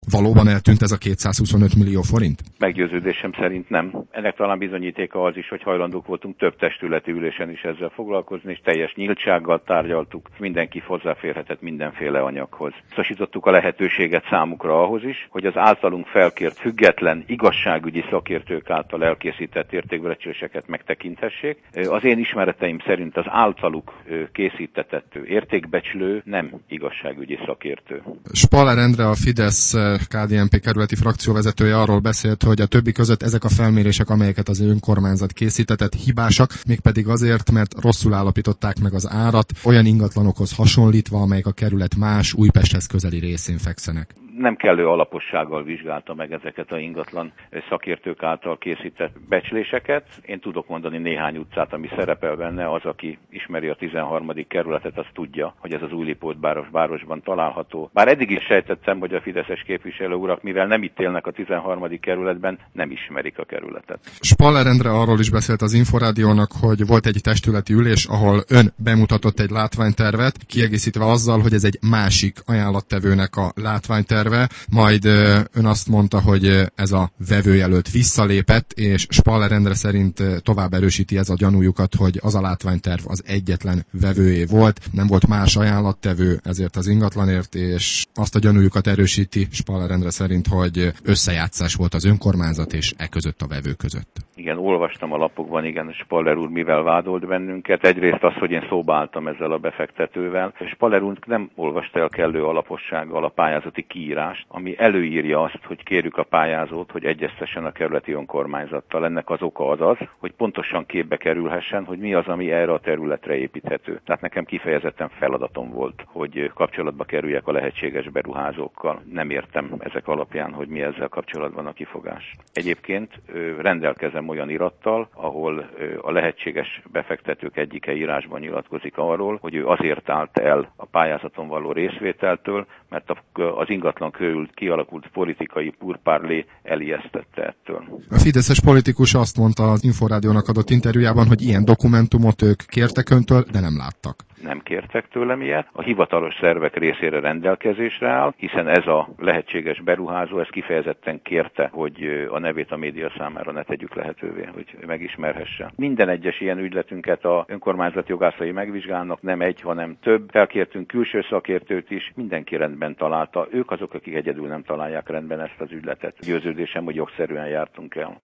Valóban eltűnt ez a 225 millió forint? Meggyőződésem szerint nem. Ennek talán bizonyítéka az is, hogy hajlandók voltunk több testületi ülésen is ezzel foglalkozni, és teljes nyíltsággal tárgyaltuk. Mindenki hozzáférhetett mindenféle anyaghoz. Biztosítottuk a lehetőséget számukra ahhoz is, hogy az általunk felkért független igazságügyi szakértők által elkészített értékbecsléseket megtekinthessék. Az én ismereteim szerint az általuk készítetett értékbecslő nem igazságügyi szakértő. Spaller Endre, a Fidesz KDNP kerületi frakcióvezetője arról beszélt, hogy a többi között ezek a felmérések, amelyeket az önkormányzat készítetett, hibásak, mégpedig azért, mert rosszul állapították meg az árat, olyan ingatlanokhoz hasonlítva, amelyek a kerület más Újpesthez közeli részén fekszenek. Nem kellő alapossággal vizsgálta meg ezeket a ingatlan szakértők által készített becsléseket. Én tudok mondani néhány utcát, ami szerepel benne. Az, aki ismeri a 13. kerületet, az tudja, hogy ez az Újlipót városban található. Bár eddig is sejtettem, hogy a fideszes képviselő urak, mivel nem itt élnek a 13. kerületben, nem ismerik a kerületet. Spaller Endre arról is beszélt az Inforádiónak, hogy volt egy testületi ülés, ahol ön bemutatott egy látványtervet, kiegészítve azzal, hogy ez egy másik ajánlattevőnek a látványterve, majd ön azt mondta, hogy ez a vevőjelölt visszalépett, és Spaller Endre szerint tovább erősíti ez a gyanújukat, hogy az a látványterv az egyetlen vevőjé volt, nem volt más ajánlattevő ezért az ingatlanért, és azt a gyanújukat erősíti Spaller Endre szerint, hogy összejátszás volt az önkormányzat és között a vevő között. Igen, olvastam a lapokban, igen, Spaller úr mivel vádolt bennünket. Egyrészt az, hogy én szóba álltam ezzel a befektetővel. Spaller úr nem olvasta el kellő alapossággal a pályázati kiírást, ami előírja azt, hogy kérjük a pályázót, hogy egyeztessen a kerületi önkormányzattal. Ennek az oka az, hogy pontosan képbe kerülhessen, hogy mi az, ami erre a területre építhető. Tehát nekem kifejezetten feladatom volt, hogy kapcsolatba kerüljek a lehetséges beruházókkal. Nem értem ezek alapján, hogy mi ezzel kapcsolatban a kifogás. Egyébként rendelkezem olyan irattal, ahol a lehetséges befektetők egyike írásban nyilatkozik arról, hogy ő azért állt el a pályázaton való részvételtől, mert az ingatlan körül kialakult politikai purpárlé elijesztette ettől. A fideszes politikus azt mondta az Inforádiónak adott interjújában, hogy ilyen dokumentumot ők kértek öntől, de nem láttak. Nem kértek tőlem ilyet. A hivatalos szervek részére rendelkezésre áll, hiszen ez a lehetséges beruházó, ez kifejezetten kérte, hogy a nevét a média számára ne tegyük lehetővé, hogy megismerhesse. Minden egyes ilyen ügyletünket a önkormányzat jogászai megvizsgálnak, nem egy, hanem több. Felkértünk külső szakértőt is, mindenki rendben találta. Ők azok, akik egyedül nem találják rendben ezt az ügyletet. Győződésem, hogy jogszerűen jártunk el.